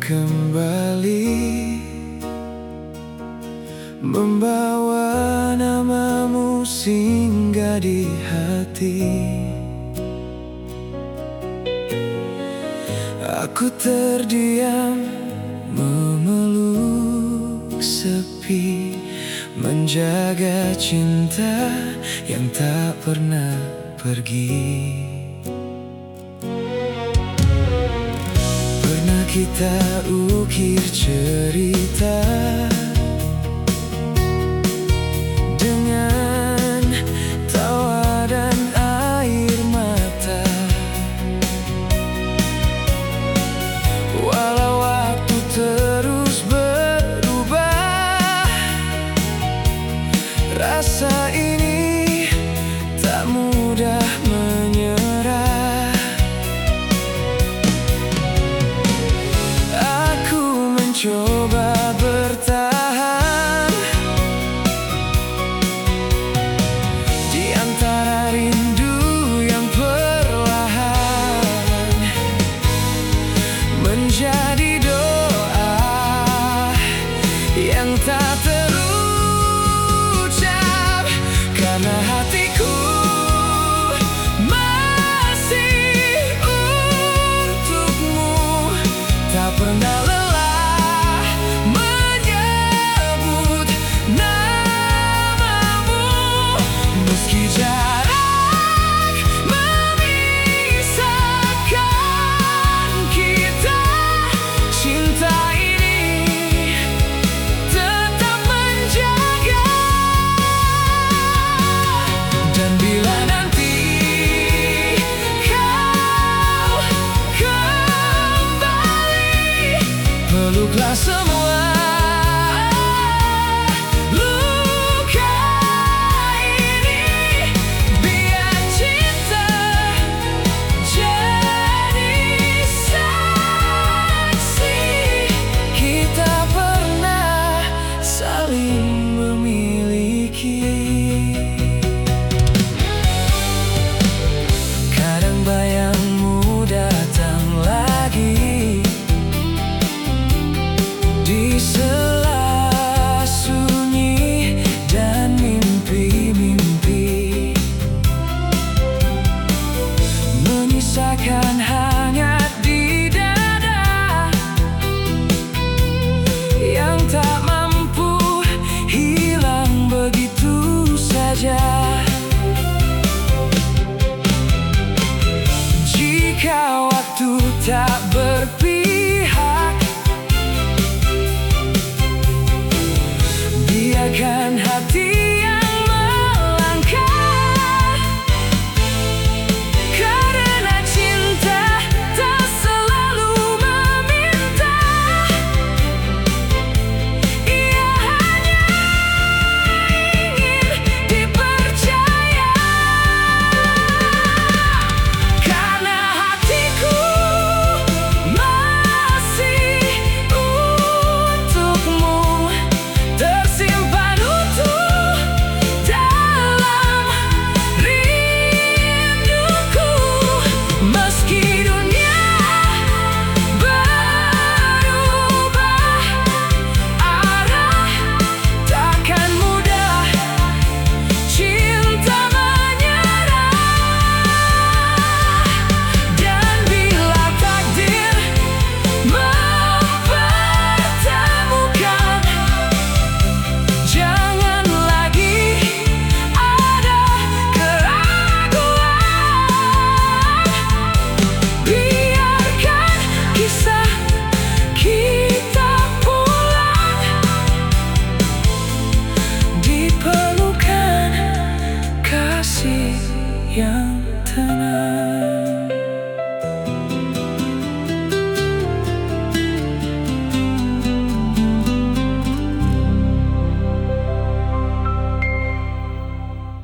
kembali, membawa namamu singgah di hati. Aku terdiam memeluk sepi, menjaga cinta yang tak pernah pergi. Pernah kita ukir cerita dengan tawa dan air mata. Walau waktu terus berubah, rasa ini tak mudah menyerah. Aku mencoba bertahan di antara rindu yang perlahan menjadi doa yang tak terucap, karena hatiku masih untukmu, tak pernah lelah menyebut namamu. Meski jarak memisahkan kita, cinta ini tetap menjaga. Dan bila nanti kau kembali, peluklah semua luka ini, biar cinta jadi saksi kita pernah saling memiliki. Kadang bayangmu datang lagi di sela sunyi dan mimpi-mimpi, menyisakan hangat di dada yang tak mampu hilang begitu saja. Jika waktu tak berpihak, biarkan hati yang melangkah, karena cinta tak selalu meminta. Ia hanya ingin dipercaya, karena hatiku masih untukmu, tersimpan utuh dalam rinduku. Meski dunia berubah arah, takkan mudah cinta menyerah. Dan bila takdir mempertemukan, jangan lagi ada keraguan. Biarkan kisah kita pulang di pelukan kasih yang tenang.